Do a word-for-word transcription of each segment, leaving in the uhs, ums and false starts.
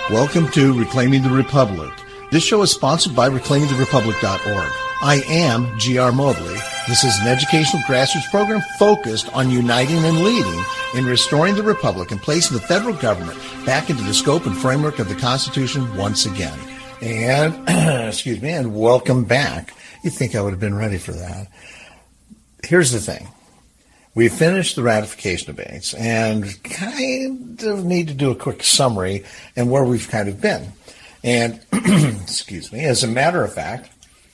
Welcome to Reclaiming the Republic. This show is sponsored by reclaiming the republic dot org. I am G R Mobley. This is an educational grassroots program focused on uniting and leading in restoring the republic and placing the federal government back into the scope and framework of the Constitution once again. And, excuse me, and welcome back. You'd think I would have been ready for that. Here's the thing. We finished the ratification debates and kind of need to do a quick summary and where we've kind of been. And, excuse me, as a matter of fact,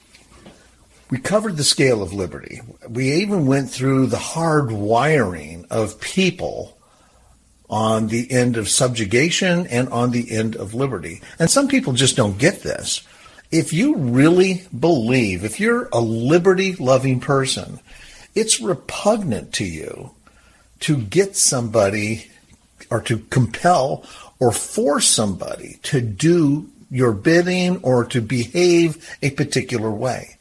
we covered the scale of liberty. We even went through the hard wiring of people on the end of subjugation and on the end of liberty. And some people just don't get this. If you really believe, if you're a liberty-loving person, it's repugnant to you to get somebody or to compel or force somebody to do your bidding or to behave a particular way.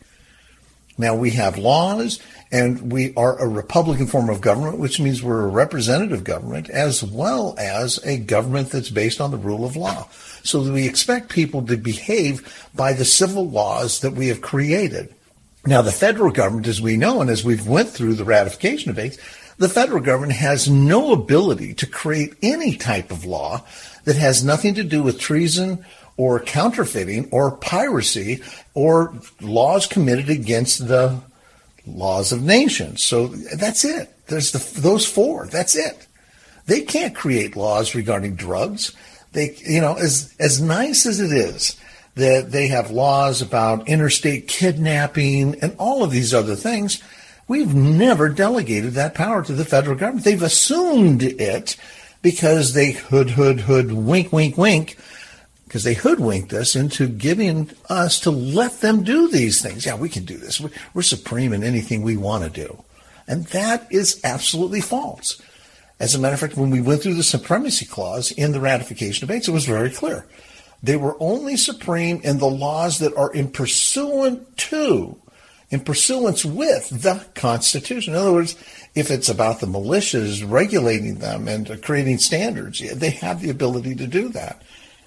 Now, we have laws, and we are a Republican form of government, which means we're a representative government, as well as a government that's based on the rule of law. So we expect people to behave by the civil laws that we have created. Now, the federal government, as we know, and as we've went through the ratification debates, the federal government has no ability to create any type of law that has nothing to do with treason or counterfeiting or piracy or laws committed against the laws of nations. So that's it. There's the, those four. That's it. They can't create laws regarding drugs. They, you know, as as nice as it is that they have laws about interstate kidnapping and all of these other things, we've never delegated that power to the federal government. They've assumed it because they hood, hood, hood, wink, wink, wink, because they hoodwinked us into giving us to let them do these things. Yeah, we can do this. We're supreme in anything we want to do. And that is absolutely false. As a matter of fact, when we went through the supremacy clause in the ratification debates, it was very clear. They were only supreme in the laws that are in pursuant to, in pursuance with the Constitution. In other words, if it's about the militias regulating them and creating standards, they have the ability to do that.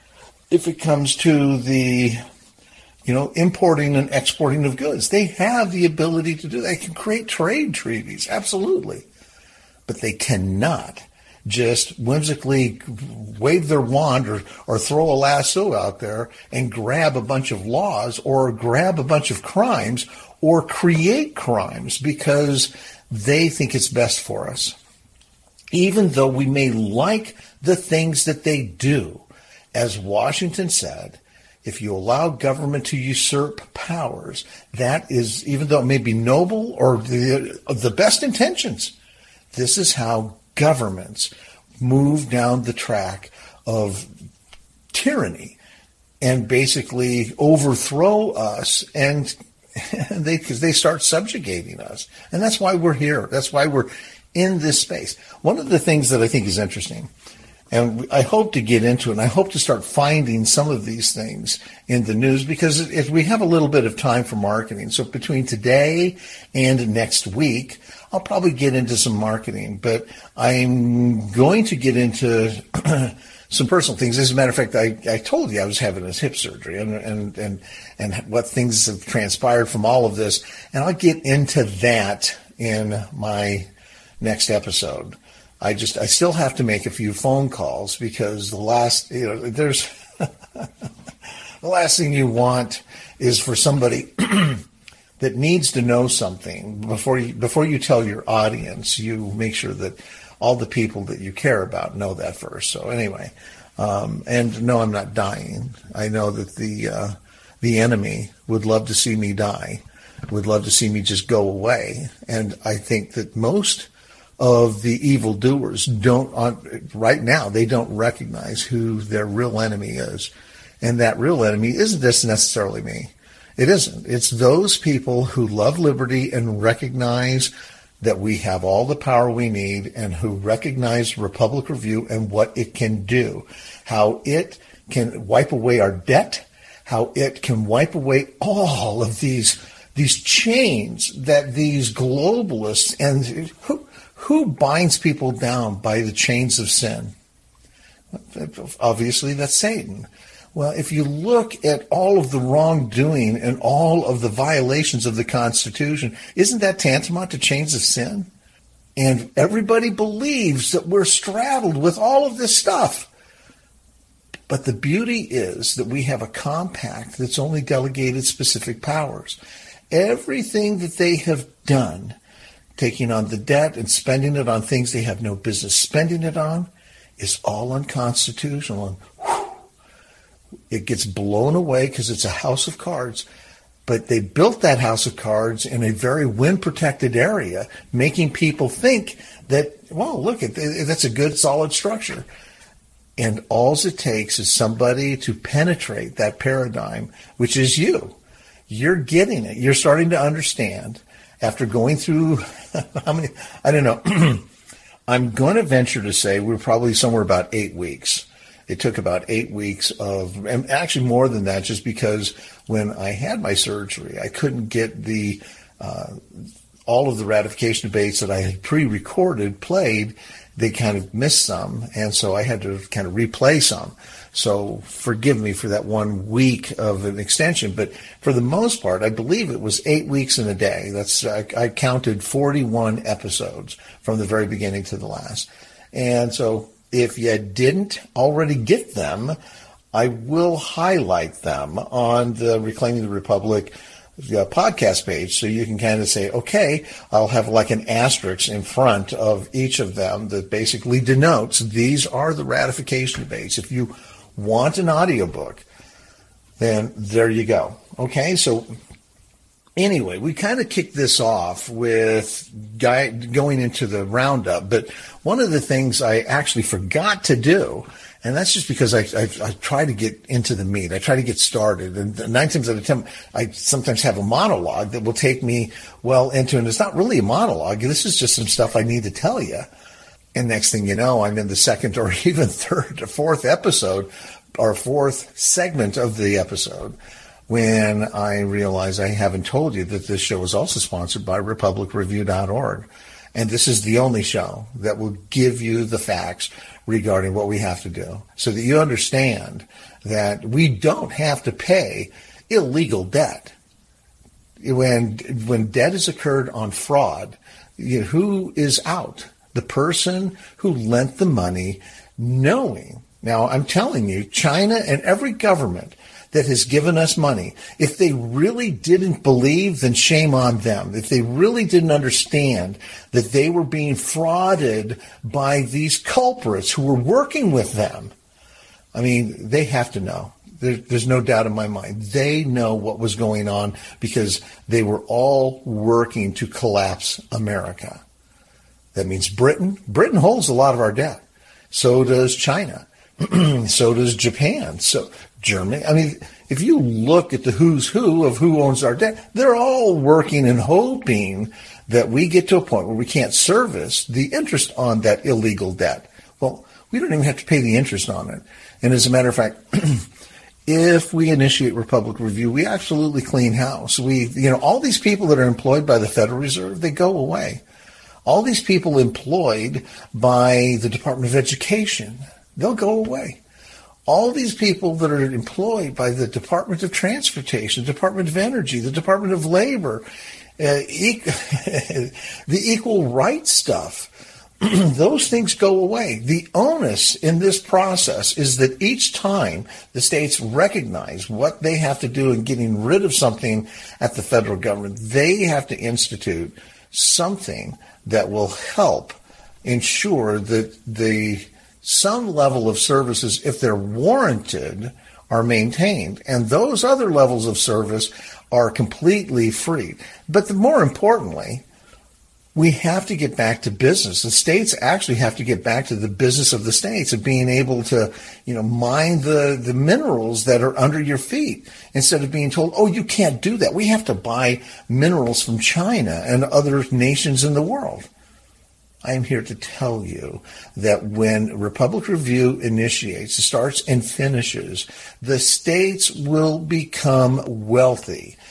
If it comes to the, you know, importing and exporting of goods, they have the ability to do that. They can create trade treaties, absolutely. But they cannot just whimsically wave their wand or, or throw a lasso out there and grab a bunch of laws or grab a bunch of crimes or create crimes because they think it's best for us. Even though we may like the things that they do, as Washington said, if you allow government to usurp powers, that is, even though it may be noble or the, the best intentions, this is how governments move down the track of tyranny and basically overthrow us, and, and they because they start subjugating us. And that's why we're here. That's why we're in this space. One of the things that I think is interesting, and I hope to get into it, and I hope to start finding some of these things in the news, because if we have a little bit of time for marketing. So between today and next week, I'll probably get into some marketing, but I'm going to get into some personal things. As a matter of fact, I, I told you I was having a hip surgery and, and, and, and what things have transpired from all of this. And I'll get into that in my next episode. I just, I still have to make a few phone calls because the last, you know, there's, the last thing you want is for somebody that needs to know something before you, before you tell your audience, you make sure that all the people that you care about know that first. So anyway, um, and no, I'm not dying. I know that the, uh, the enemy would love to see me die, would love to see me just go away. And I think that most of the evildoers don't, on, right now, they don't recognize who their real enemy is. And that real enemy isn't just necessarily me. It isn't. It's those people who love liberty and recognize that we have all the power we need, and who recognize Republic Review and what it can do, how it can wipe away our debt, how it can wipe away all of these these chains that these globalists, and who, who binds people down by the chains of sin? Obviously, that's Satan. Well, if you look at all of the wrongdoing and all of the violations of the Constitution, isn't that tantamount to chains of sin? And everybody believes that we're straddled with all of this stuff. But the beauty is that we have a compact that's only delegated specific powers. Everything that they have done, taking on the debt and spending it on things they have no business spending it on, is all unconstitutional. And whew, it gets blown away because it's a house of cards. But they built that house of cards in a very wind-protected area, making people think that, well, look, that's a good, solid structure. And all it takes is somebody to penetrate that paradigm, which is you. You're getting it. You're starting to understand after going through, how many, I don't know. I'm going to venture to say we're probably somewhere about eight weeks. It took about eight weeks of, and actually more than that, just because when I had my surgery, I couldn't get the uh, all of the ratification debates that I had pre-recorded played. They kind of missed some, and so I had to kind of replay some. So forgive me for that one week of an extension, but for the most part, I believe it was eight weeks and a day. That's I, I counted forty-one episodes from the very beginning to the last, and so if you didn't already get them, I will highlight them on the Reclaiming the Republic uh, podcast page, so you can kind of say, okay, I'll have like an asterisk in front of each of them that basically denotes these are the ratification debates. If you want an audiobook, then there you go. Okay, so anyway, we kind of kicked this off with guy, going into the roundup, but one of the things I actually forgot to do, and that's just because I, I, I try to get into the meat. I try to get started, and nine times out of ten, I sometimes have a monologue that will take me well into, and it's not really a monologue. This is just some stuff I need to tell you. And next thing you know, I'm in the second or even third or fourth episode, or fourth segment of the episode, when I realize I haven't told you that this show is also sponsored by Republic Review dot org. And this is the only show that will give you the facts regarding what we have to do, so that you understand that we don't have to pay illegal debt. When when debt has occurred on fraud, you know, who is out? The person who lent the money knowing. Now, I'm telling you, China and every government that has given us money, if they really didn't believe, then shame on them. If they really didn't understand that they were being frauded by these culprits who were working with them, I mean, they have to know. There, there's no doubt in my mind. They know what was going on because they were all working to collapse America. That means Britain. Britain holds a lot of our debt. So does China. So does Japan. So Germany. I mean, if you look at the who's who of who owns our debt, they're all working and hoping that we get to a point where we can't service the interest on that illegal debt. Well, we don't even have to pay the interest on it. And as a matter of fact, if we initiate Republic Review, we absolutely clean house. We, you know, all these people that are employed by the Federal Reserve, they go away. All these people employed by the Department of Education, they'll go away. All these people that are employed by the Department of Transportation, the Department of Energy, the Department of Labor, uh, e- the equal rights stuff, those things go away. The onus in this process is that each time the states recognize what they have to do in getting rid of something at the federal government, they have to institute something that will help ensure that the some level of services, if they're warranted, are maintained. And those other levels of service are completely free. But the, more importantly, we have to get back to business. The states actually have to get back to the business of the states of being able to, you know, mine the, the minerals that are under your feet instead of being told, oh, you can't do that. We have to buy minerals from China and other nations in the world. I am here to tell you that when Republic Review initiates, starts and finishes, the states will become wealthy.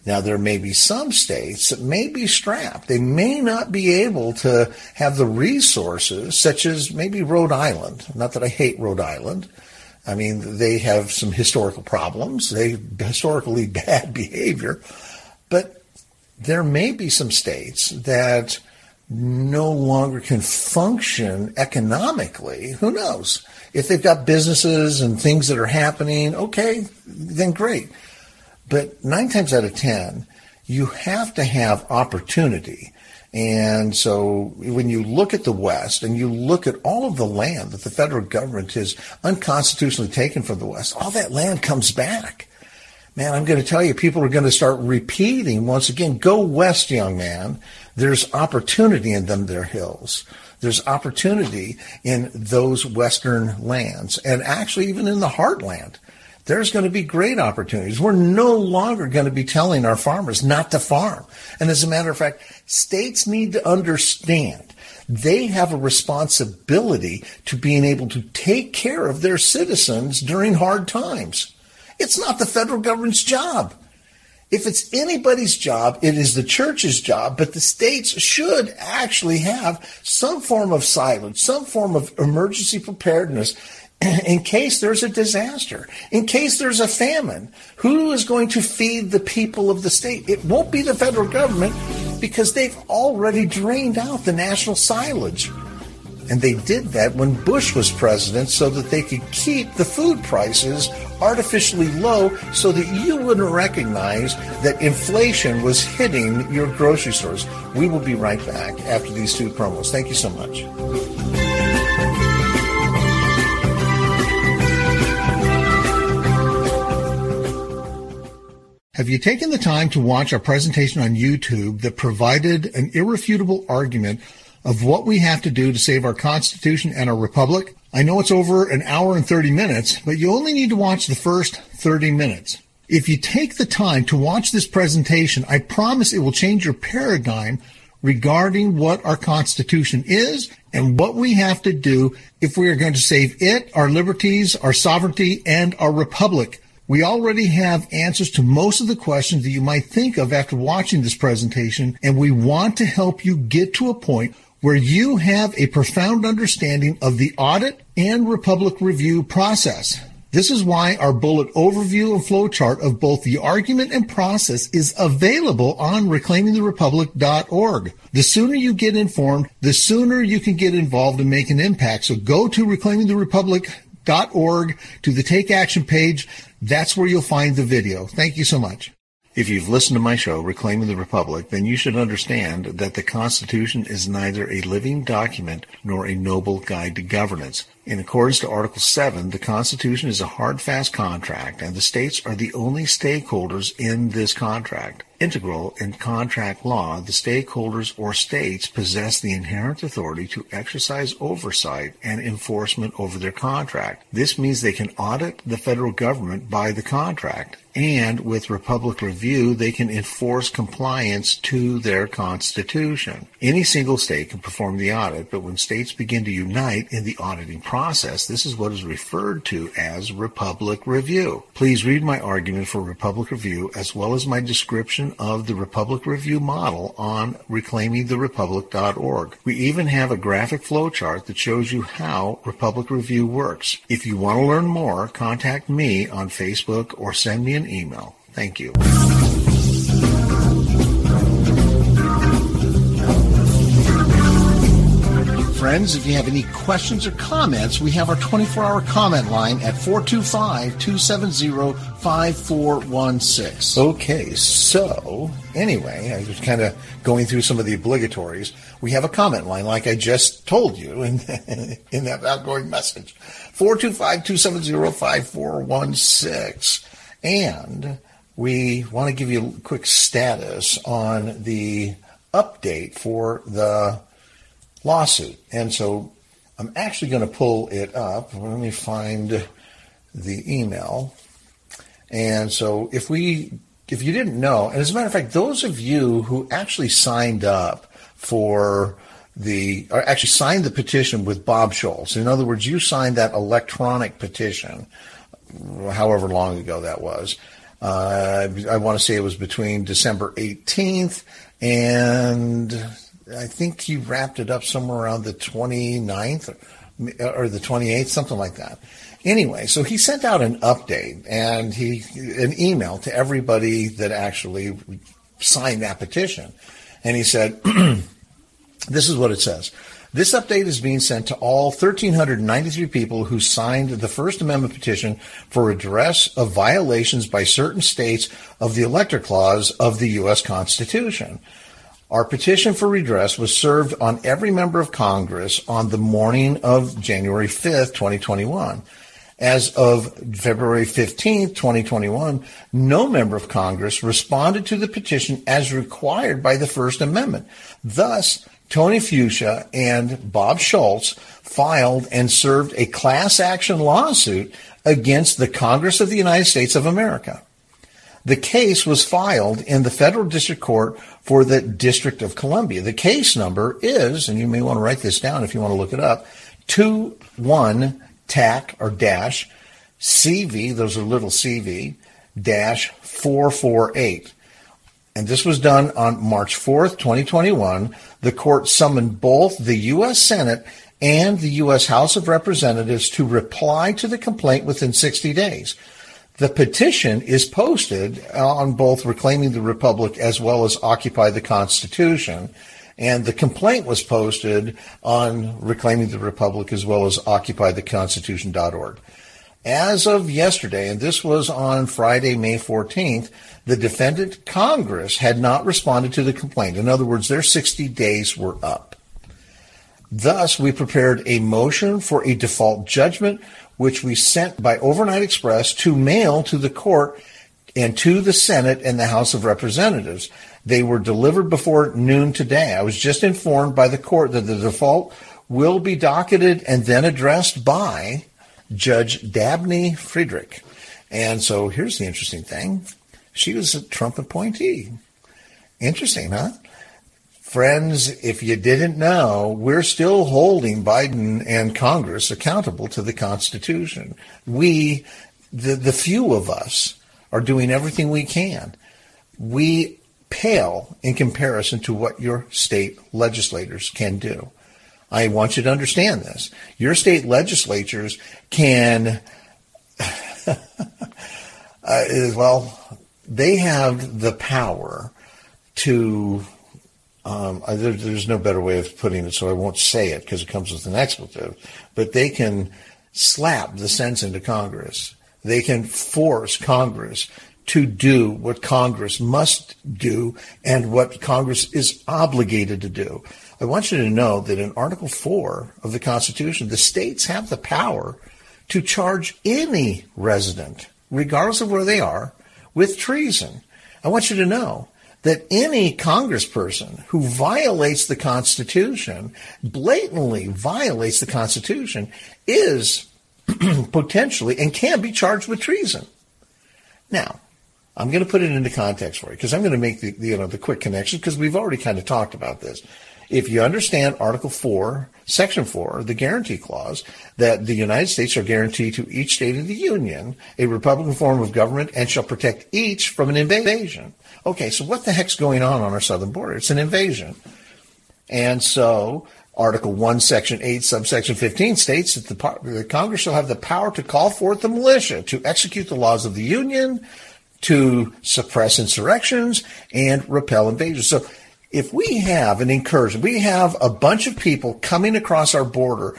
Now, there may be some states that may be strapped. They may not be able to have the resources, such as maybe Rhode Island. Not that I hate Rhode Island. I mean, they have some historical problems. They have historically bad behavior. But there may be some states that no longer can function economically. Who knows? If they've got businesses and things that are happening, okay, then great. But nine times out of ten, you have to have opportunity. And so when you look at the West and you look at all of the land that the federal government has unconstitutionally taken from the West, all that land comes back. Man, I'm going to tell you, people are going to start repeating once again, go west, young man. There's opportunity in them, their hills. There's opportunity in those western lands, and actually even in the heartland. There's going to be great opportunities. We're no longer going to be telling our farmers not to farm. And as a matter of fact, states need to understand they have a responsibility to being able to take care of their citizens during hard times. It's not the federal government's job. If it's anybody's job, it is the church's job, but the states should actually have some form of silence, some form of emergency preparedness in case there's a disaster, in case there's a famine. Who is going to feed the people of the state? It won't be the federal government, because they've already drained out the national silage. And they did that when Bush was president so that they could keep the food prices artificially low so that you wouldn't recognize that inflation was hitting your grocery stores. We will be right back after these two promos. Thank you so much. Have you taken the time to watch our presentation on YouTube that provided an irrefutable argument of what we have to do to save our Constitution and our Republic? I know it's over an hour and thirty minutes, but you only need to watch the first thirty minutes. If you take the time to watch this presentation, I promise it will change your paradigm regarding what our Constitution is and what we have to do if we are going to save it, our liberties, our sovereignty, and our Republic. We already have answers to most of the questions that you might think of after watching this presentation, and we want to help you get to a point where you have a profound understanding of the audit and Republic review process. This is why our bullet overview and flowchart of both the argument and process is available on reclaiming the republic dot org. The sooner you get informed, the sooner you can get involved and make an impact. So go to reclaiming the republic dot org to the Take Action page. That's where you'll find the video. Thank you so much. If you've listened to my show, Reclaiming the Republic, then you should understand that the Constitution is neither a living document nor a noble guide to governance. In accordance to Article seven, the Constitution is a hard, fast contract, and the states are the only stakeholders in this contract. Integral in contract law, the stakeholders or states possess the inherent authority to exercise oversight and enforcement over their contract. This means they can audit the federal government by the contract, and with Republic Review, they can enforce compliance to their Constitution. Any single state can perform the audit, but when states begin to unite in the auditing process, this is what is referred to as Republic Review. Please read my argument for Republic Review as well as my description of the Republic Review model on reclaiming the republic dot org. We even have a graphic flowchart that shows you how Republic Review works. If you want to learn more, contact me on Facebook or send me an email. Thank you. Friends, if you have any questions or comments, we have our twenty-four hour comment line at four two five, two seven zero, five four one six. Okay, so anyway, I was kind of going through some of the obligatories. We have a comment line like I just told you in, in that outgoing message. four two five, two seven zero, five four one six. And we want to give you a quick status on the update for the lawsuit. And so I'm actually going to pull it up. Let me find the email. And so if we, if you didn't know, and as a matter of fact, those of you who actually signed up for the, or actually signed the petition with Bob Schultz, in other words, you signed that electronic petition, however long ago that was, Uh, I want to say it was between December eighteenth and I think he wrapped it up somewhere around the twenty-ninth or, or the twenty-eighth, something like that. Anyway, so he sent out an update and he an email to everybody that actually signed that petition. And he said, this is what it says. This update is being sent to all one thousand three hundred ninety-three people who signed the First Amendment petition for redress of violations by certain states of the Elector Clause of the U S Constitution. Our petition for redress was served on every member of Congress on the morning of January fifth, twenty twenty-one. As of February fifteenth, twenty twenty-one, no member of Congress responded to the petition as required by the First Amendment. Thus, Tony Fuchsia and Bob Schultz filed and served a class action lawsuit against the Congress of the United States of America. The case was filed in the Federal District Court for the District of Columbia. The case number is, and you may want to write this down if you want to look it up, two one TAC or dash C V, those are little C V, dash four four eight. And this was done on March fourth, twenty twenty-one. The court summoned both the U S Senate and the U S House of Representatives to reply to the complaint within sixty days. The petition is posted on both Reclaiming the Republic as well as Occupy the Constitution. And the complaint was posted on Reclaiming the Republic as well as Occupy the Constitution dot org. As of yesterday, and this was on Friday, May fourteenth, the defendant Congress had not responded to the complaint. In other words, their sixty days were up. Thus, we prepared a motion for a default judgment, which we sent by overnight express to mail to the court and to the Senate and the House of Representatives. They were delivered before noon today. I was just informed by the court that the default will be docketed and then addressed by Judge Dabney Friedrich. And so here's the interesting thing. She was a Trump appointee. Interesting, huh? Friends, if you didn't know, we're still holding Biden and Congress accountable to the Constitution. We, the, the few of us, are doing everything we can. We pale in comparison to what your state legislators can do. I want you to understand this. Your state legislatures can, uh, well, they have the power to, um, there, there's no better way of putting it, so I won't say it because it comes with an expletive, but they can slap the sense into Congress. They can force Congress to do what Congress must do and what Congress is obligated to do. I want you to know that in Article four of the Constitution, the states have the power to charge any resident, regardless of where they are, with treason. I want you to know that any congressperson who violates the Constitution, blatantly violates the Constitution, is potentially and can be charged with treason. Now, I'm going to put it into context for you because I'm going to make the, the you know the quick connection because we've already kind of talked about this. If you understand Article four, Section four, the Guarantee Clause, that the United States shall guarantee to each state of the Union a Republican form of government and shall protect each from an invasion. Okay, so what the heck's going on on our southern border? It's an invasion. And so Article one, Section eight, subsection fifteen states that the, the Congress shall have the power to call forth the militia to execute the laws of the Union, to suppress insurrections, and repel invasions. So if we have an incursion, we have a bunch of people coming across our border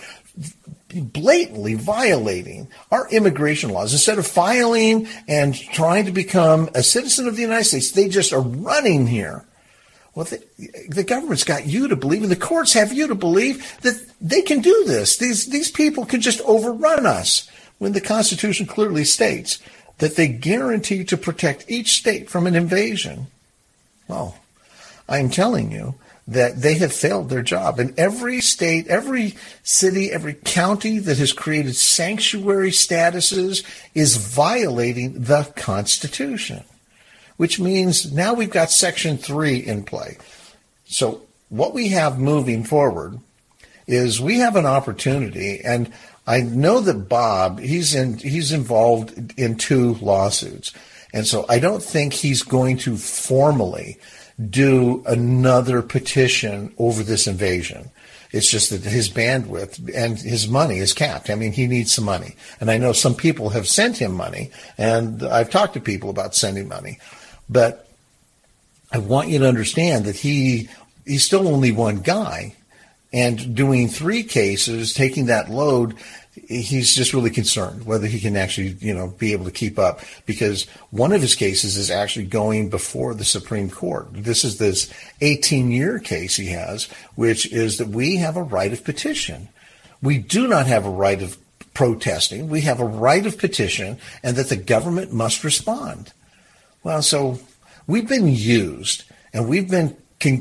blatantly violating our immigration laws. Instead of filing and trying to become a citizen of the United States, they just are running here. Well, the, the government's got you to believe, and the courts have you to believe that they can do this. These, these people can just overrun us when the Constitution clearly states that they guarantee to protect each state from an invasion. Well, I'm telling you that they have failed their job. And every state, every city, every county that has created sanctuary statuses is violating the Constitution, which means now we've got Section three in play. So what we have moving forward is we have an opportunity, and I know that Bob, he's in, he's involved in two lawsuits. And so I don't think he's going to formally do another petition over this invasion. It's just that his bandwidth and his money is capped. I mean, he needs some money. And I know some people have sent him money, and I've talked to people about sending money. But I want you to understand that he he's still only one guy. And doing three cases, taking that load, he's just really concerned whether he can actually, you know, be able to keep up, because one of his cases is actually going before the Supreme Court. This is this eighteen-year case he has, which is that we have a right of petition. We do not have a right of protesting. We have a right of petition, and that the government must respond. Well, so we've been used, and we've been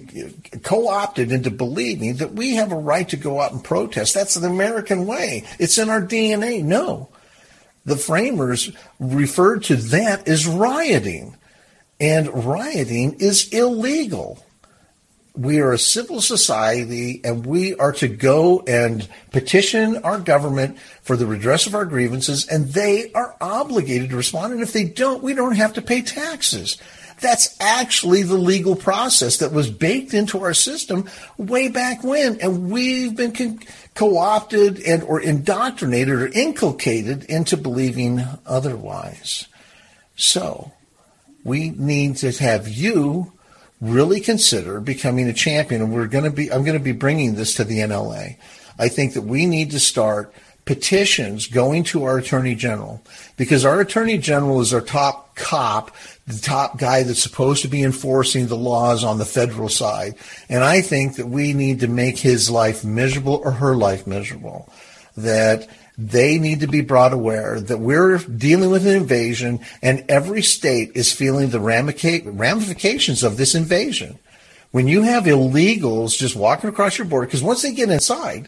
co-opted into believing that we have a right to go out and protest. That's the American way. It's in our D N A. No. The framers referred to that as rioting, and rioting is illegal. We are a civil society, and we are to go and petition our government for the redress of our grievances, and they are obligated to respond. And if they don't, we don't have to pay taxes. That's actually the legal process that was baked into our system way back when, and we've been co- co-opted and or indoctrinated or inculcated into believing otherwise. So we need to have you really consider becoming a champion, and we're going to be. I'm going to be bringing this to the N L A. I think that we need to start petitions going to our Attorney General, because our Attorney General is our top cop, the top guy that's supposed to be enforcing the laws on the federal side. And I think that we need to make his life miserable or her life miserable, that they need to be brought aware that we're dealing with an invasion, and every state is feeling the ramifications of this invasion. When you have illegals just walking across your border, because once they get inside,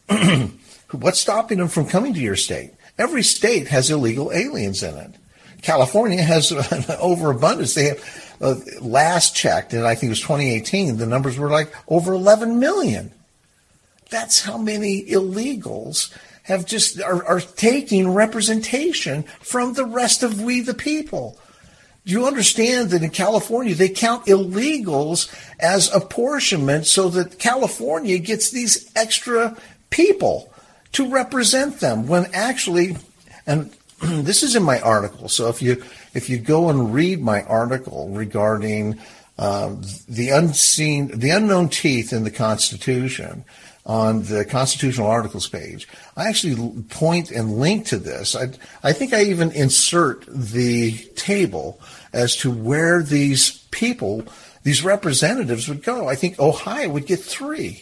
what's stopping them from coming to your state? Every state has illegal aliens in it. California has an overabundance. They have, uh, last checked, and I think it was twenty eighteen, the numbers were like over eleven million. That's how many illegals have just are, are taking representation from the rest of we the people. Do you understand that in California they count illegals as apportionment so that California gets these extra people to represent them, when actually, and this is in my article, so if you if you go and read my article regarding uh, the unseen, the unknown teeth in the Constitution on the constitutional articles page, I actually point and link to this. I, I think I even insert the table as to where these people, these representatives would go. I think Ohio would get three.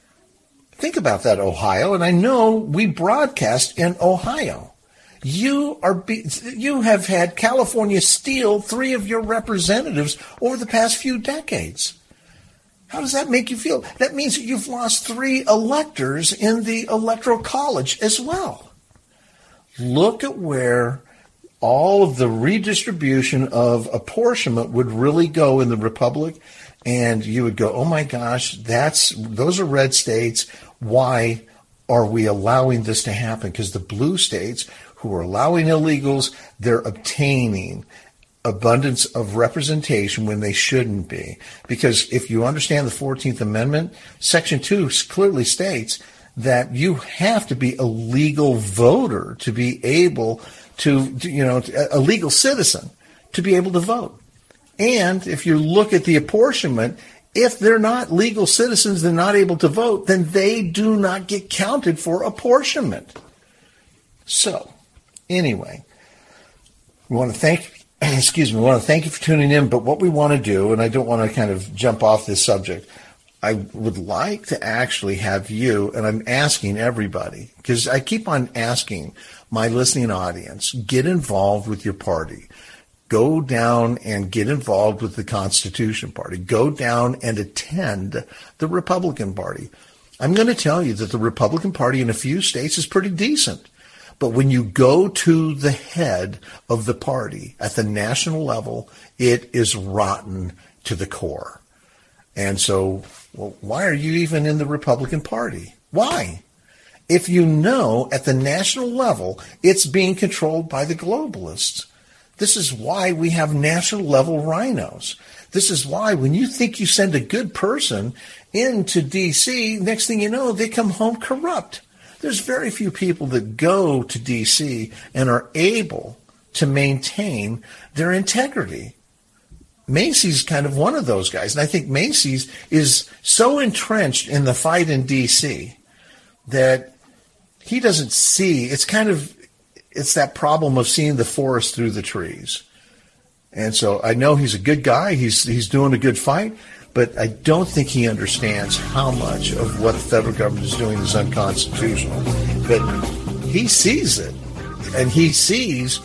Think about that, Ohio, and I know we broadcast in Ohio. You are be, you have had California steal three of your representatives over the past few decades. How does that make you feel? That means that you've lost three electors in the Electoral College as well. Look at where all of the redistribution of apportionment would really go in the Republic, and you would go, oh my gosh, that's those are red states. Why are we allowing this to happen? Because the blue states who are allowing illegals, they're obtaining abundance of representation when they shouldn't be. Because if you understand the fourteenth Amendment, Section two clearly states that you have to be a legal voter to be able to, to you know, a legal citizen to be able to vote. And if you look at the apportionment, if they're not legal citizens, they're not able to vote, then they do not get counted for apportionment. So, anyway, we want to thank, excuse me, we want to thank you for tuning in, but what we want to do, and I don't want to kind of jump off this subject, I would like to actually have you, and I'm asking everybody, because I keep on asking my listening audience, get involved with your party. Go down and get involved with the Constitution Party. Go down and attend the Republican Party. I'm going to tell you that the Republican Party in a few states is pretty decent. But when you go to the head of the party at the national level, it is rotten to the core. And so, well, why are you even in the Republican Party? Why? If you know at the national level it's being controlled by the globalists, This is why we have national level rhinos. This is why when you think you send a good person into D C, next thing you know, they come home corrupt. There's very few people that go to D C and are able to maintain their integrity. Macy's kind of one of those guys. And I think Macy's is so entrenched in the fight in D C that he doesn't see, it's kind of, it's that problem of seeing the forest through the trees. And so I know he's a good guy. He's he's doing a good fight, but I don't think he understands how much of what the federal government is doing is unconstitutional. But he sees it, and he sees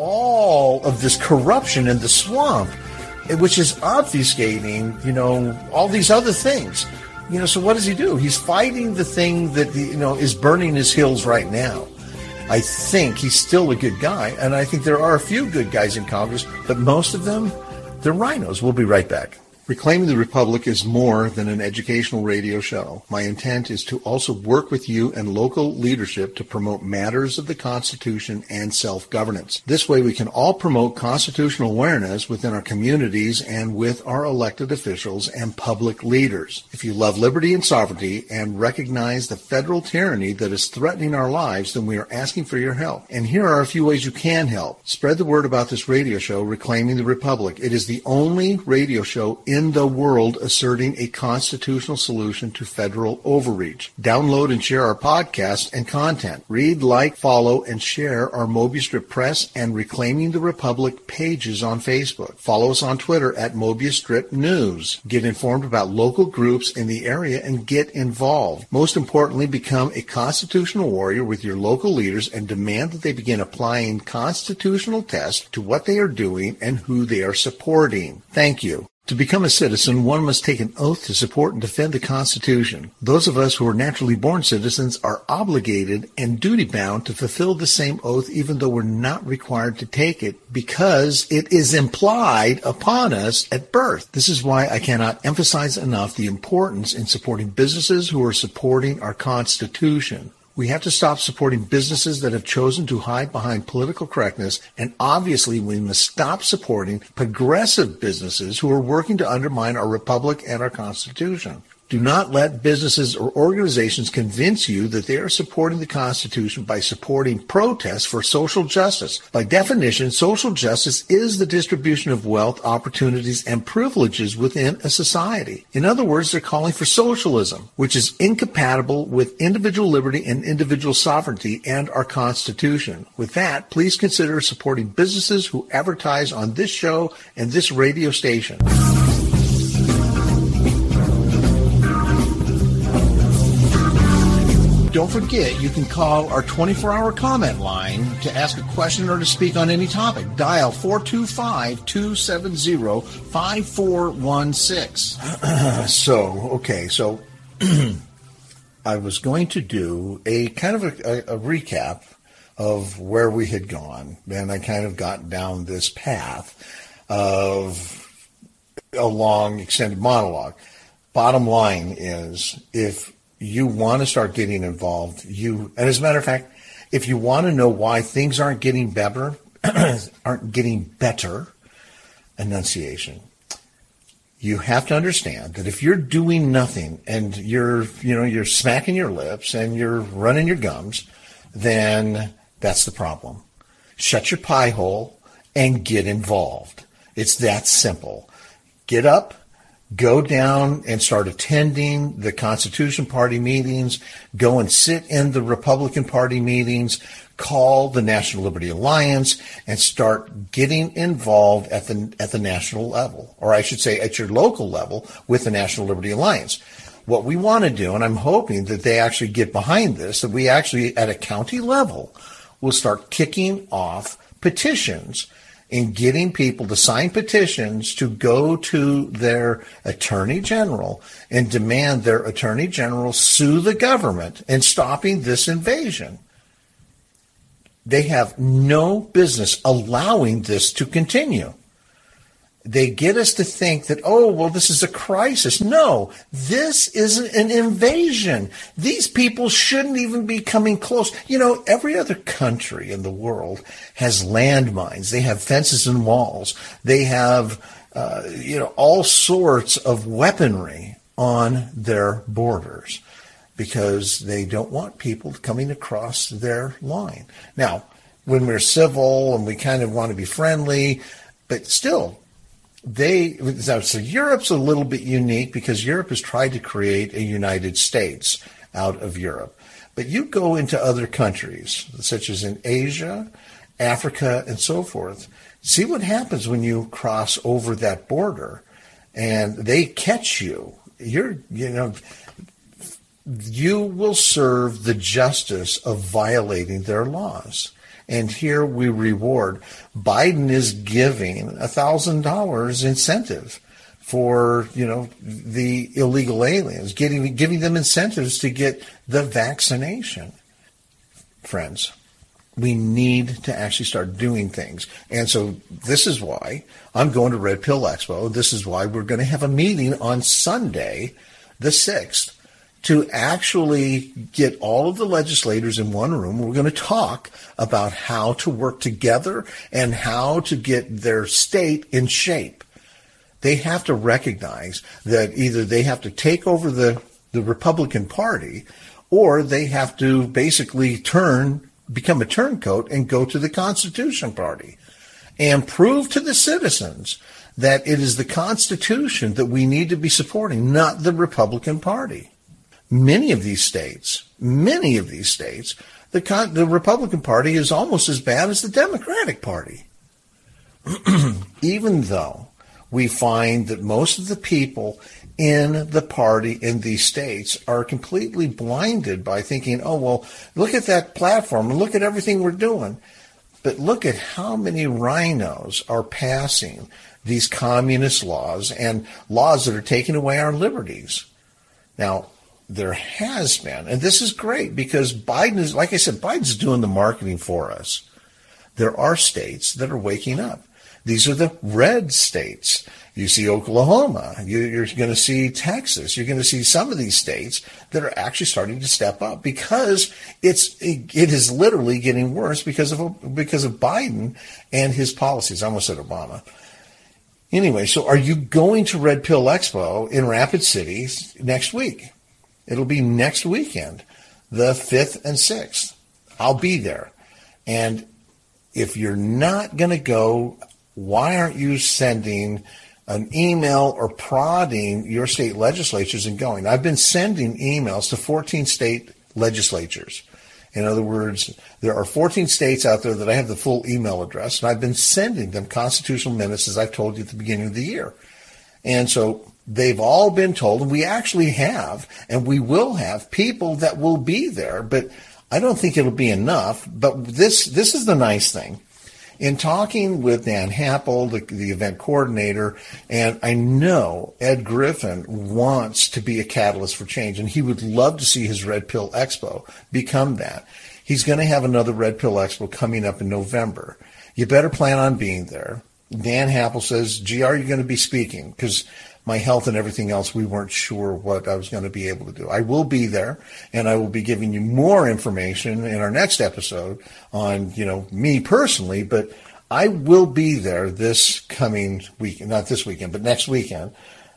all of this corruption in the swamp, which is obfuscating, you know, all these other things. You know, so what does he do? He's fighting the thing that, you know, is burning his hills right now. I think he's still a good guy, and I think there are a few good guys in Congress, but most of them, they're rhinos. We'll be right back. Reclaiming the Republic is more than an educational radio show. My intent is to also work with you and local leadership to promote matters of the Constitution and self-governance. This way we can all promote constitutional awareness within our communities and with our elected officials and public leaders. If you love liberty and sovereignty and recognize the federal tyranny that is threatening our lives, then we are asking for your help. And here are a few ways you can help. Spread the word about this radio show, Reclaiming the Republic. It is the only radio show in in the world asserting a constitutional solution to federal overreach. Download and share our podcast and content. Read, like, follow, and share our Mobius Strip Press and Reclaiming the Republic pages on Facebook. Follow us on Twitter at Mobius Strip News. Get informed about local groups in the area and get involved. Most importantly, become a constitutional warrior with your local leaders and demand that they begin applying constitutional tests to what they are doing and who they are supporting. Thank you. To become a citizen, one must take an oath to support and defend the Constitution. Those of us who are naturally born citizens are obligated and duty-bound to fulfill the same oath even though we're not required to take it because it is implied upon us at birth. This is why I cannot emphasize enough the importance in supporting businesses who are supporting our Constitution. We have to stop supporting businesses that have chosen to hide behind political correctness, and obviously we must stop supporting progressive businesses who are working to undermine our republic and our Constitution. Do not let businesses or organizations convince you that they are supporting the Constitution by supporting protests for social justice. By definition, social justice is the distribution of wealth, opportunities, and privileges within a society. In other words, they're calling for socialism, which is incompatible with individual liberty and individual sovereignty and our Constitution. With that, please consider supporting businesses who advertise on this show and this radio station. Don't forget, you can call our twenty-four hour comment line to ask a question or to speak on any topic. Dial four two five, two seven zero, five four one six. So, okay, so I was going to do a kind of a, a, a recap of where we had gone, and I kind of got down this path of a long extended monologue. Bottom line is, if you want to start getting involved, you, and as a matter of fact, if you want to know why things aren't getting better, aren't getting better, enunciation, you have to understand that if you're doing nothing and you're, you know, you're smacking your lips and you're running your gums, then that's the problem. Shut your pie hole and get involved. It's that simple. Get up. Go down and start attending the Constitution Party meetings. Go and sit in the Republican Party meetings. Call the National Liberty Alliance and start getting involved at the at the national level, or I should say at your local level with the National Liberty Alliance. What we want to do, and I'm hoping that they actually get behind this, that we actually at a county level will start kicking off petitions in getting people to sign petitions to go to their attorney general and demand their attorney general sue the government in stopping this invasion. They have no business allowing this to continue. they get us to think that, oh, well, this is a crisis. No, this is an invasion. These people shouldn't even be coming close. You know, every other country in the world has landmines. They have fences and walls. They have, uh, you know, all sorts of weaponry on their borders because they don't want people coming across their line. Now, when we're civil and we kind of want to be friendly, but still, they, so Europe's a little bit unique because Europe has tried to create a United States out of Europe. But you go into other countries, such as in Asia, Africa, and so forth, see what happens when you cross over that border and they catch you. You're, you know, you will serve the justice of violating their laws. And here we reward. Biden is giving one thousand dollars incentive for, you know, the illegal aliens, getting, giving them incentives to get the vaccination. Friends, we need to actually start doing things. And so this is why I'm going to Red Pill Expo. This is why we're going to have a meeting on Sunday, the sixth, to actually get all of the legislators in one room. We're going to talk about how to work together and how to get their state in shape. They have to recognize that either they have to take over the, the Republican Party or they have to basically turn, become a turncoat and go to the Constitution Party and prove to the citizens that it is the Constitution that we need to be supporting, not the Republican Party. Many of these states, many of these states, the, con- the Republican Party is almost as bad as the Democratic Party. Even though we find that most of the people in the party in these states are completely blinded by thinking, oh, well, look at that platform and look at everything we're doing. But look at how many rhinos are passing these communist laws and laws that are taking away our liberties. Now, there has been, and this is great because Biden is, like I said, Biden's doing the marketing for us. There are states that are waking up. These are the red states. You see Oklahoma. You, you're going to see Texas. You're going to see some of these states that are actually starting to step up because it's it, it is literally getting worse because of because of Biden and his policies. I almost said Obama. Anyway, so are you going to Red Pill Expo in Rapid City next week? It'll be next weekend, the fifth and sixth. I'll be there. And if you're not going to go, why aren't you sending an email or prodding your state legislatures and going? I've been sending emails to fourteen state legislatures. In other words, there are fourteen states out there that I have the full email address, and I've been sending them constitutional minutes, as I've told you at the beginning of the year. And so they've all been told, and we actually have, and we will have people that will be there, but I don't think it'll be enough. But this this is the nice thing. In talking with Dan Happel, the, the event coordinator, and I know Ed Griffin wants to be a catalyst for change, and he would love to see his Red Pill Expo become that. He's going to have another Red Pill Expo coming up in November. You better plan on being there. Dan Happel says, G R, you're going to be speaking, because my health and everything else, we weren't sure what I was going to be able to do. I will be there, and I will be giving you more information in our next episode on, you know, me personally, but I will be there this coming week, not this weekend, but next weekend.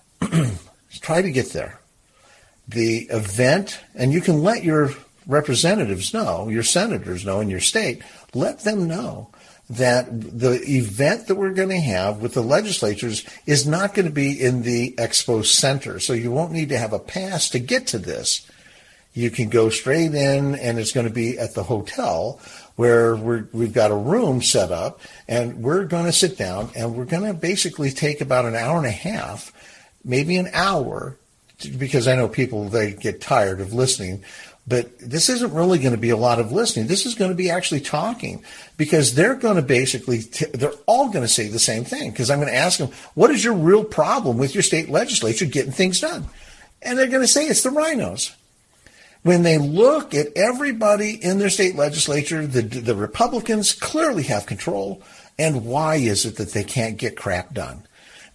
Try to get there. The event, and you can let your representatives know, your senators know in your state, let them know that the event that we're going to have with the legislatures is not going to be in the expo center. So you won't need to have a pass to get to this. You can go straight in, and it's going to be at the hotel where we're, we've got a room set up, and we're going to sit down, and we're going to basically take about an hour and a half, maybe an hour, because I know people, they get tired of listening. But this isn't really going to be a lot of listening. This is going to be actually talking, because they're going to basically, t- they're all going to say the same thing, because I'm going to ask them, what is your real problem with your state legislature getting things done? And they're going to say it's the rhinos. When they look at everybody in their state legislature, the, the Republicans clearly have control. And why is it that they can't get crap done?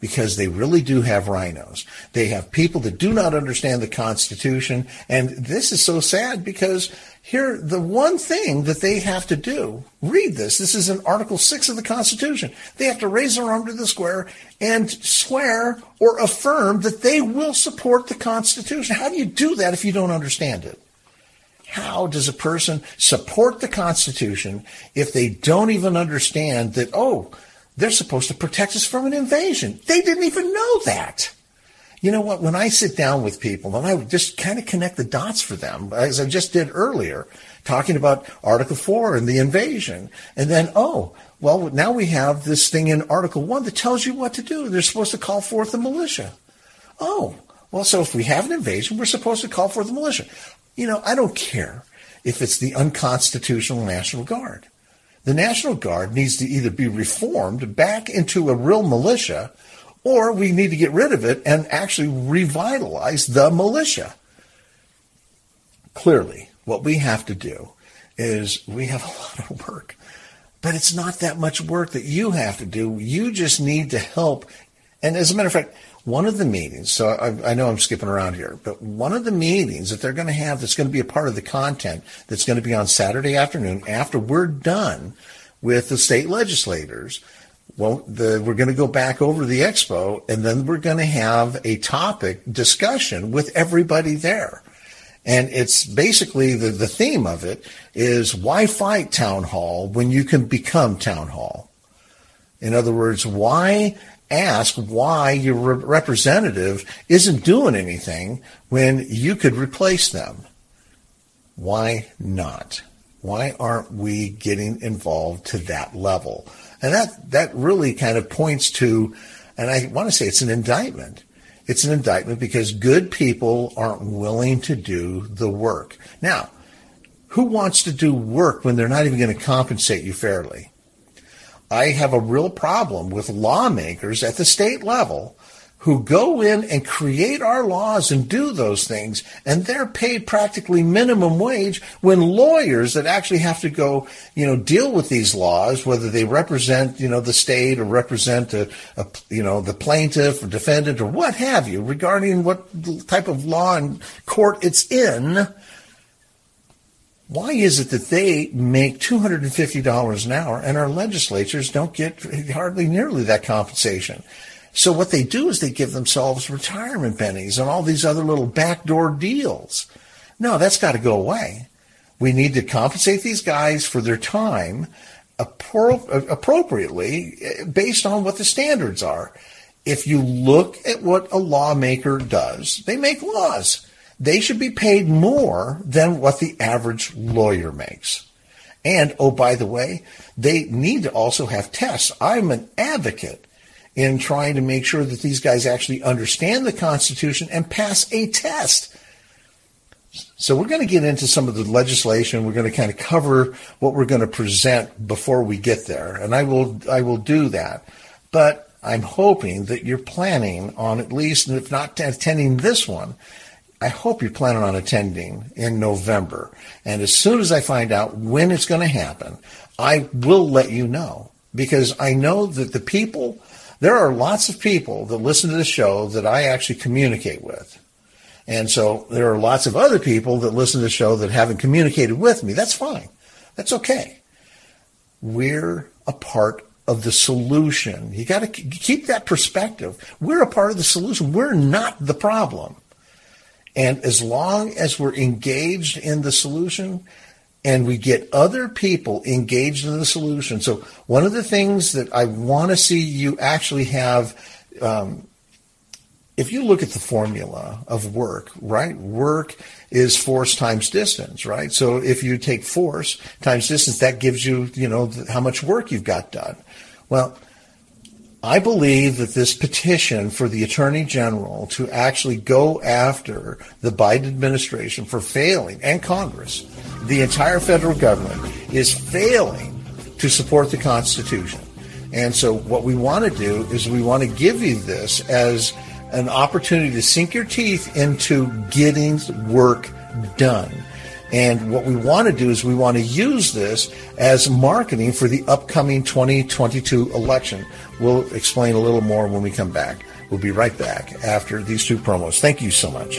because they really do have rhinos. They have people that do not understand the Constitution. And this is so sad because here, the one thing that they have to do, read this, this is in Article six of the Constitution. They have to raise their arm to the square and swear or affirm that they will support the Constitution. How do you do that if you don't understand it? How does a person support the Constitution if they don't even understand that, oh, they're supposed to protect us from an invasion? They didn't even know that. You know what? When I sit down with people and I just kind of connect the dots for them, as I just did earlier, talking about Article four and the invasion, and then, oh, well, now we have this thing in Article one that tells you what to do. They're supposed to call forth the militia. Oh, well, so if we have an invasion, we're supposed to call forth the militia. You know, I don't care if it's the unconstitutional National Guard. The National Guard needs to either be reformed back into a real militia, or we need to get rid of it and actually revitalize the militia. Clearly, what we have to do is we have a lot of work, but it's not that much work that you have to do. You just need to help. And as a matter of fact, one of the meetings, so I, I know I'm skipping around here, but one of the meetings that they're going to have that's going to be a part of the content that's going to be on Saturday afternoon after we're done with the state legislators, well, the, we're going to go back over the expo, and then we're going to have a topic discussion with everybody there. And it's basically the, the theme of it is why fight town hall when you can become town hall? In other words, why ask why your re- representative isn't doing anything when you could replace them? Why not? Why aren't we getting involved to that level? And that, that really kind of points to, and I want to say it's an indictment. It's an indictment because good people aren't willing to do the work. Now, who wants to do work when they're not even going to compensate you fairly? I have a real problem with lawmakers at the state level who go in and create our laws and do those things, and they're paid practically minimum wage when lawyers that actually have to go, you know, deal with these laws, whether they represent, you know, the state or represent, a, a, you know, the plaintiff or defendant or what have you, regarding what type of law and court it's in. Why is it that they make two hundred fifty dollars an hour and our legislatures don't get hardly nearly that compensation? So what they do is they give themselves retirement bennies and all these other little backdoor deals. No, that's got to go away. We need to compensate these guys for their time appro- appropriately based on what the standards are. If you look at what a lawmaker does, they make laws. They should be paid more than what the average lawyer makes. And, oh, by the way, they need to also have tests. I'm an advocate in trying to make sure that these guys actually understand the Constitution and pass a test. So we're going to get into some of the legislation. We're going to kind of cover what we're going to present before we get there, and I will I will do that. But I'm hoping that you're planning on at least, if not attending this one, I hope you're planning on attending in November. And as soon as I find out when it's going to happen, I will let you know, because I know that the people, there are lots of people that listen to the show that I actually communicate with. And so there are lots of other people that listen to the show that haven't communicated with me. That's fine. That's okay. We're a part of the solution. You got to keep that perspective. We're a part of the solution. We're not the problem. And as long as we're engaged in the solution and we get other people engaged in the solution. So one of the things that I want to see you actually have, um, if you look at the formula of work, right? Work is force times distance, right? So if you take force times distance, that gives you, you know, how much work you've got done. Well, I believe that this petition for the Attorney General to actually go after the Biden administration for failing, and Congress, the entire federal government, is failing to support the Constitution. And so what we want to do is we want to give you this as an opportunity to sink your teeth into getting work done. And what we want to do is we want to use this as marketing for the upcoming twenty twenty-two election. We'll explain a little more when we come back. We'll be right back after these two promos. Thank you so much.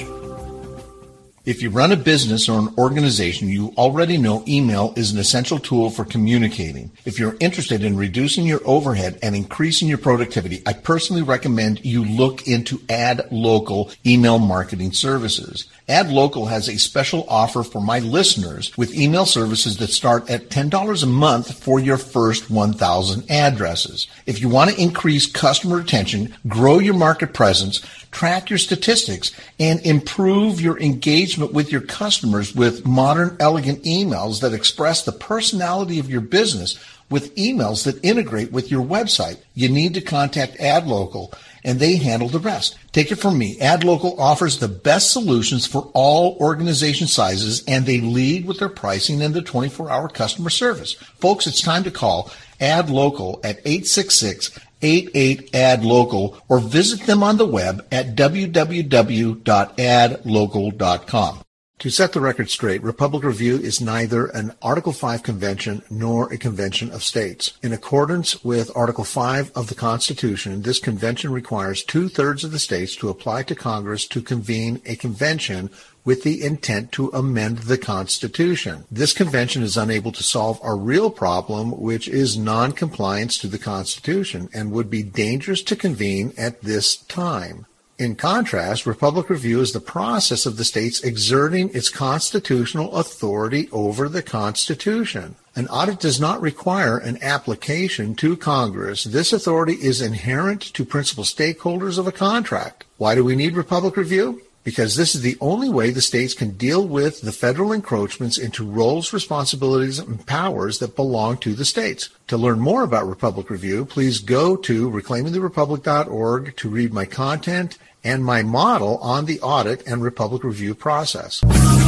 If you run a business or an organization, you already know email is an essential tool for communicating. If you're interested in reducing your overhead and increasing your productivity, I personally recommend you look into AdLocal email marketing services. AdLocal has a special offer for my listeners with email services that start at ten dollars a month for your first one thousand addresses. If you want to increase customer retention, grow your market presence, track your statistics, and improve your engagement with your customers with modern, elegant emails that express the personality of your business with emails that integrate with your website, you need to contact AdLocal, and they handle the rest. Take it from me. AdLocal offers the best solutions for all organization sizes, and they lead with their pricing and their twenty-four hour customer service. Folks, it's time to call AdLocal at eight six six, eight eight, A D local or visit them on the web at w w w dot ad local dot com. To set the record straight, Republic Review is neither an Article five convention nor a convention of states. In accordance with Article five of the Constitution, this convention requires two-thirds of the states to apply to Congress to convene a convention with the intent to amend the Constitution. This convention is unable to solve our real problem, which is non-compliance to the Constitution, and would be dangerous to convene at this time. In contrast, Republic Review is the process of the states exerting its constitutional authority over the Constitution. An audit does not require an application to Congress. This authority is inherent to principal stakeholders of a contract. Why do we need Republic Review? Because this is the only way the states can deal with the federal encroachments into roles, responsibilities, and powers that belong to the states. To learn more about Republic Review, please go to reclaiming the republic dot org to read my content and my model on the audit and Republic Review process.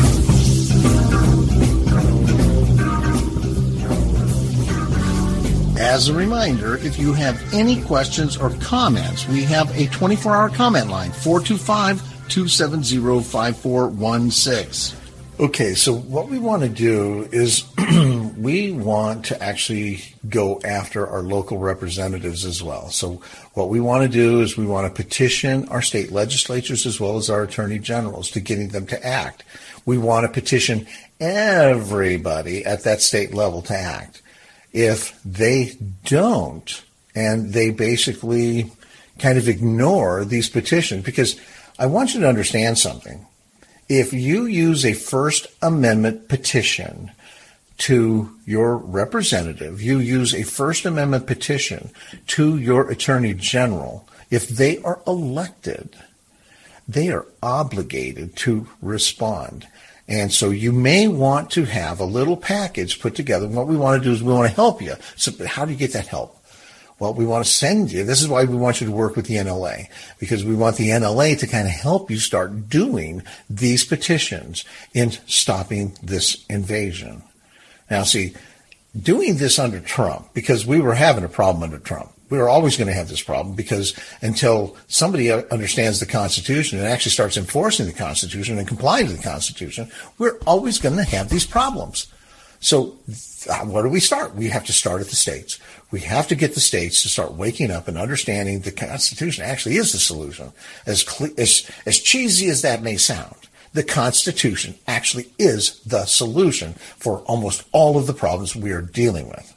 As a reminder, if you have any questions or comments, we have a twenty-four hour comment line, four two five, two seven zero, five four one six. Okay, so what we want to do is we want to actually go after our local representatives as well. So what we want to do is we want to petition our state legislatures as well as our attorney generals to getting them to act. We want to petition everybody at that state level to act. If they don't, and they basically kind of ignore these petitions, because I want you to understand something. If you use a First Amendment petition to your representative, you use a First Amendment petition to your Attorney General, if they are elected, they are obligated to respond. And so you may want to have a little package put together. And what we want to do is we want to help you. So how do you get that help? Well, we want to send you, this is why we want you to work with the N L A, because we want the N L A to kind of help you start doing these petitions in stopping this invasion. Now, see, doing this under Trump, because we were having a problem under Trump. We were always going to have this problem because until somebody understands the Constitution and actually starts enforcing the Constitution and complying to the Constitution, we're always going to have these problems. So where do we start? We have to start at the states. We have to get the states to start waking up and understanding the Constitution actually is the solution. As, as, as cheesy as that may sound, the Constitution actually is the solution for almost all of the problems we are dealing with.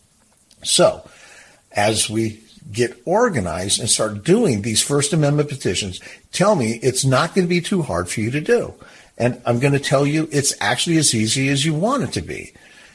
So as we get organized and start doing these First Amendment petitions, tell me it's not going to be too hard for you to do. And I'm going to tell you it's actually as easy as you want it to be.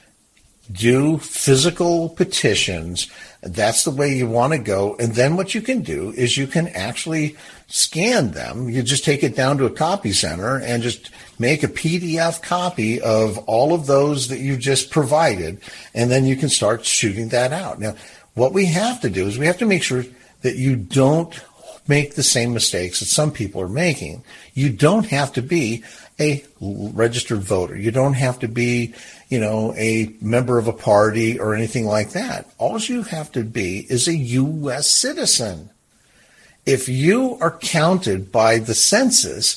Do physical petitions. That's the way you want to go. And then what you can do is you can actually scan them. You just take it down to a copy center and just make a P D F copy of all of those that you just provided. And then you can start shooting that out. Now, what we have to do is we have to make sure that you don't make the same mistakes that some people are making. You don't have to be a registered voter. You don't have to be, you know, a member of a party or anything like that. All you have to be is a U S citizen. If you are counted by the census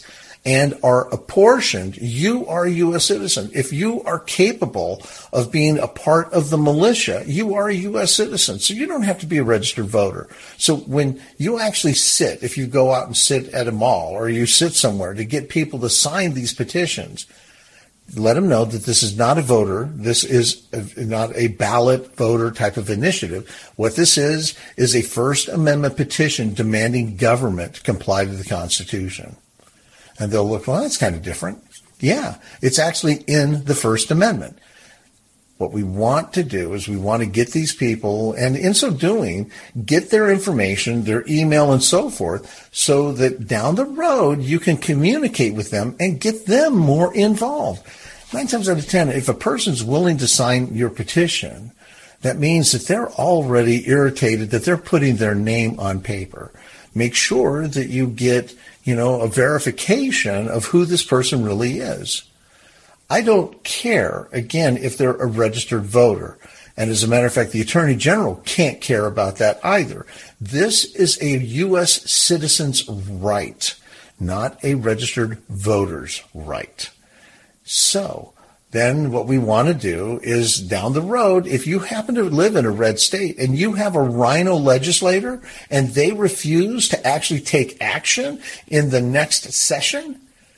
and are apportioned, you are a U S citizen. If you are capable of being a part of the militia, you are a U S citizen. So you don't have to be a registered voter. So when you actually sit, if you go out and sit at a mall or you sit somewhere to get people to sign these petitions, let them know that this is not a voter. This is a, not a ballot voter type of initiative. What this is, is a First Amendment petition demanding government comply to the Constitution. And they'll look, well, that's kind of different. Yeah, it's actually in the First Amendment. What we want to do is we want to get these people, and in so doing, get their information, their email, and so forth, so that down the road you can communicate with them and get them more involved. Nine times out of ten, if a person's willing to sign your petition, that means that they're already irritated that they're putting their name on paper. Make sure that you get, you know, a verification of who this person really is. I don't care, again, if they're a registered voter. And as a matter of fact, the Attorney General can't care about that either. This is a U S citizen's right, not a registered voter's right. So then what we want to do is down the road, if you happen to live in a red state and you have a rhino legislator and they refuse to actually take action in the next session,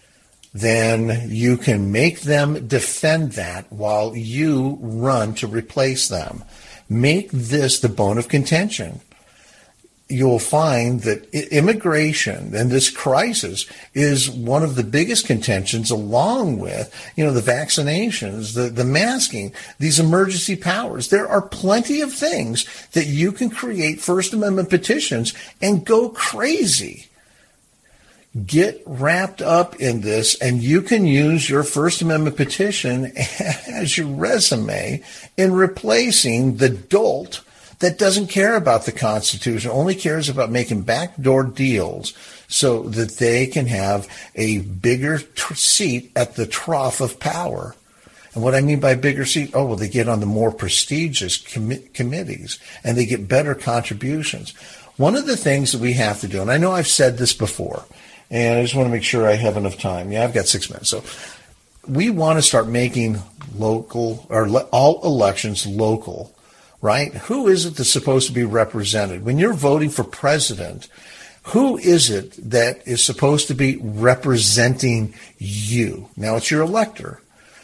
then you can make them defend that while you run to replace them. Make this the bone of contention. You'll find that immigration and this crisis is one of the biggest contentions, along with, you know, the vaccinations, the, the masking, these emergency powers. There are plenty of things that you can create First Amendment petitions and go crazy. Get wrapped up in this, and you can use your First Amendment petition as your resume in replacing the dolt that doesn't care about the Constitution, only cares about making backdoor deals so that they can have a bigger t- seat at the trough of power. And what I mean by bigger seat, oh, well, they get on the more prestigious com- committees and they get better contributions. One of the things that we have to do, and I know I've said this before, and I just want to make sure I have enough time. Yeah, I've got six minutes. So we want to start making local, or le- all elections local. Right? Who is it that's supposed to be represented? When you're voting for president, who is it that is supposed to be representing you? Now, it's your elector.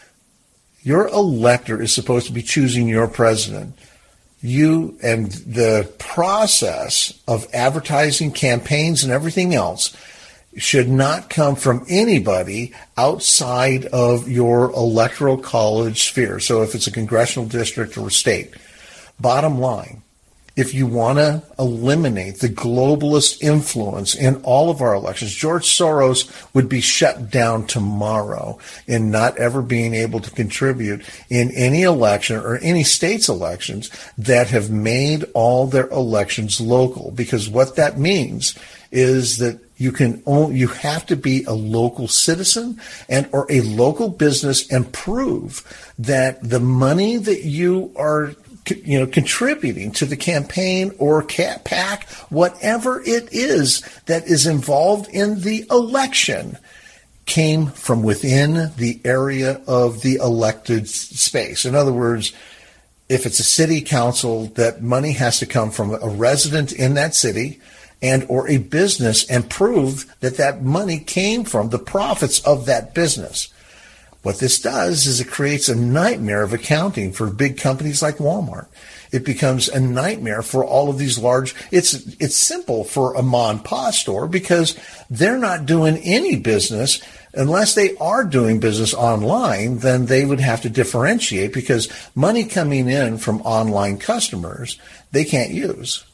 Your elector is supposed to be choosing your president. You and the process of advertising, campaigns, and everything else should not come from anybody outside of your electoral college sphere. So if it's a congressional district or a state. Bottom line, if you want to eliminate the globalist influence in all of our elections, George Soros would be shut down tomorrow in not ever being able to contribute in any election or any state's elections that have made all their elections local. Because what that means is that you can only, you have to be a local citizen and or a local business and prove that the money that you are you know, contributing to the campaign or cat PAC, whatever it is that is involved in the election, came from within the area of the elected space. In other words, if it's a city council, that money has to come from a resident in that city and or a business and prove that that money came from the profits of that business. What this does is it creates a nightmare of accounting for big companies like Walmart. It becomes a nightmare for all of these large, it's it's simple for a mom and pop store because they're not doing any business unless they are doing business online, then they would have to differentiate because money coming in from online customers, they can't use.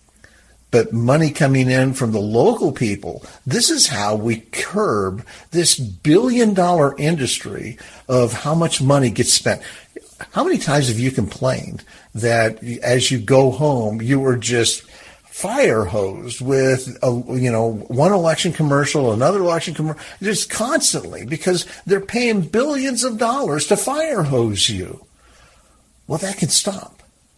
But money coming in from the local people, this is how we curb this billion dollar industry of how much money gets spent. How many times have you complained that as you go home, you were just fire hosed with, a, you know, one election commercial, another election commercial, just constantly because they're paying billions of dollars to fire hose you? Well, that can stop.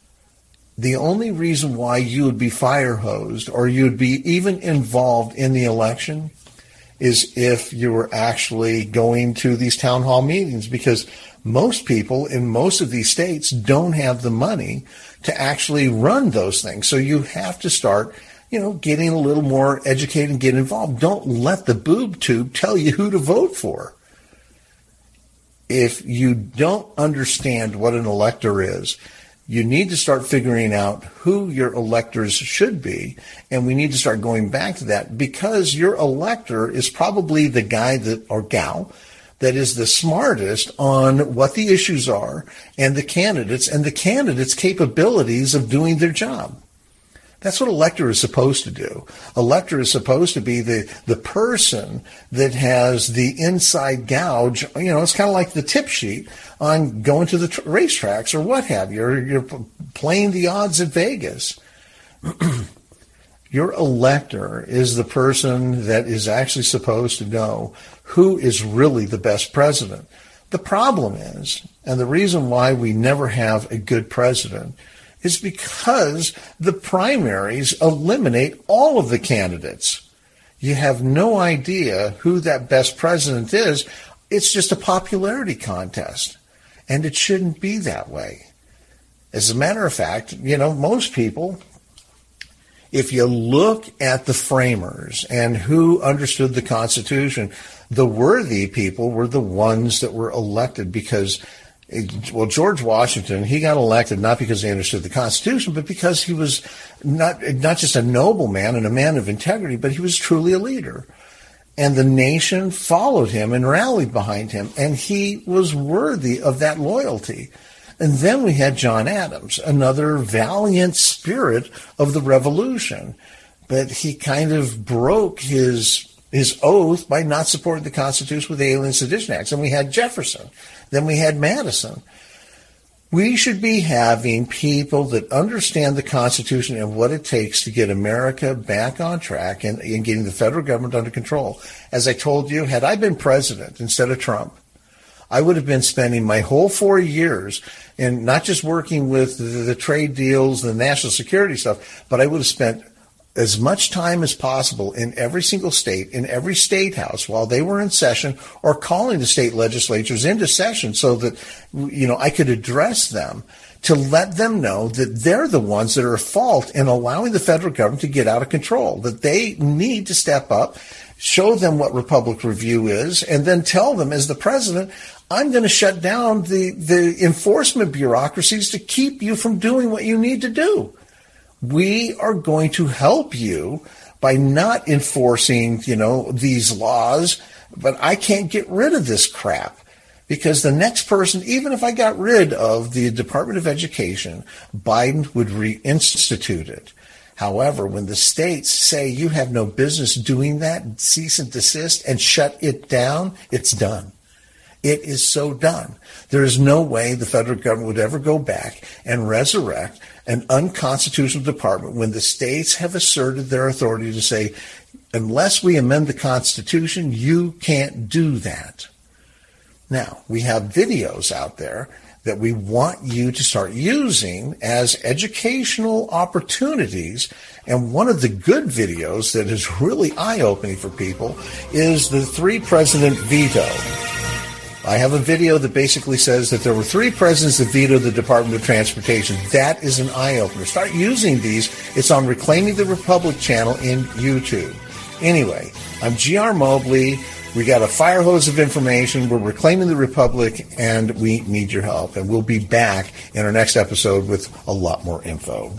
The only reason why you would be fire hosed or you'd be even involved in the election is if you were actually going to these town hall meetings, because most people in most of these states don't have the money to actually run those things. So you have to start, you know, getting a little more educated and get involved. Don't let the boob tube tell you who to vote for. If you don't understand what an elector is, you need to start figuring out who your electors should be, and we need to start going back to that, because your elector is probably the guy that or gal that is the smartest on what the issues are and the candidates and the candidates' capabilities of doing their job. That's what elector is supposed to do. Elector is supposed to be the, the person that has the inside gouge. You know, it's kind of like the tip sheet on going to the tr- racetracks or what have you. Or you're playing the odds at Vegas. Your elector is the person that is actually supposed to know who is really the best president. The problem is, and the reason why we never have a good president, is because the primaries eliminate all of the candidates. You have no idea who that best president is. It's just a popularity contest, and it shouldn't be that way. As a matter of fact, you know, most people, if you look at the framers and who understood the Constitution, the worthy people were the ones that were elected because Well, George Washington, he got elected not because he understood the Constitution, but because he was not not just a nobleman and a man of integrity, but he was truly a leader. And the nation followed him and rallied behind him, and he was worthy of that loyalty. And then we had John Adams, another valiant spirit of the Revolution, but he kind of broke his his oath by not supporting the Constitution with the Alien Sedition Acts. And we had Jefferson. Then we had Madison. We should be having people that understand the Constitution and what it takes to get America back on track and, and getting the federal government under control. As I told you, had I been president instead of Trump, I would have been spending my whole four years in not just working with the, the trade deals, the national security stuff, but I would have spent as much time as possible in every single state, in every state house while they were in session, or calling the state legislatures into session so that, you know, I could address them to let them know that they're the ones that are at fault in allowing the federal government to get out of control, that they need to step up, show them what Republic Review is, and then tell them as the president, I'm going to shut down the, the enforcement bureaucracies to keep you from doing what you need to do. We are going to help you by not enforcing, you know, these laws, but I can't get rid of this crap because the next person, even if I got rid of the Department of Education, Biden would reinstitute it. However, when the states say you have no business doing that, cease and desist and shut it down, it's done. It is so done. There is no way the federal government would ever go back and resurrect an unconstitutional department when the states have asserted their authority to say, unless we amend the Constitution, you can't do that. Now, we have videos out there that we want you to start using as educational opportunities. And one of the good videos that is really eye-opening for people is the three president veto. I have a video that basically says that there were three presidents that vetoed the Department of Transportation. That is an eye-opener. Start using these. It's on Reclaiming the Republic channel in YouTube. Anyway, I'm G R Mobley. We got a fire hose of information. We're reclaiming the Republic, and we need your help. And we'll be back in our next episode with a lot more info.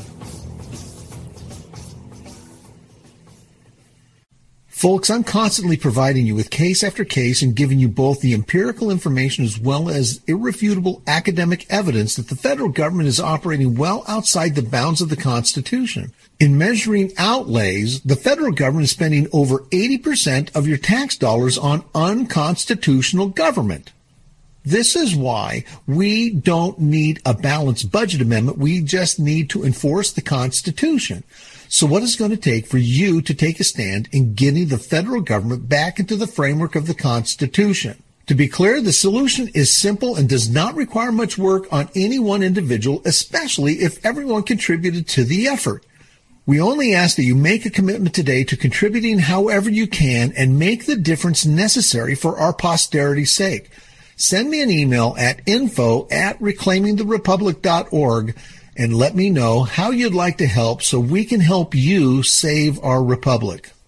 Folks, I'm constantly providing you with case after case and giving you both the empirical information as well as irrefutable academic evidence that the federal government is operating well outside the bounds of the Constitution. In measuring outlays, the federal government is spending over eighty percent of your tax dollars on unconstitutional government. This is why we don't need a balanced budget amendment. We just need to enforce the Constitution. So what is it going to take for you to take a stand in getting the federal government back into the framework of the Constitution? To be clear, the solution is simple and does not require much work on any one individual, especially if everyone contributed to the effort. We only ask that you make a commitment today to contributing however you can and make the difference necessary for our posterity's sake. Send me an email at info at reclaiming the republic dot org and let me know how you'd like to help so we can help you save our republic.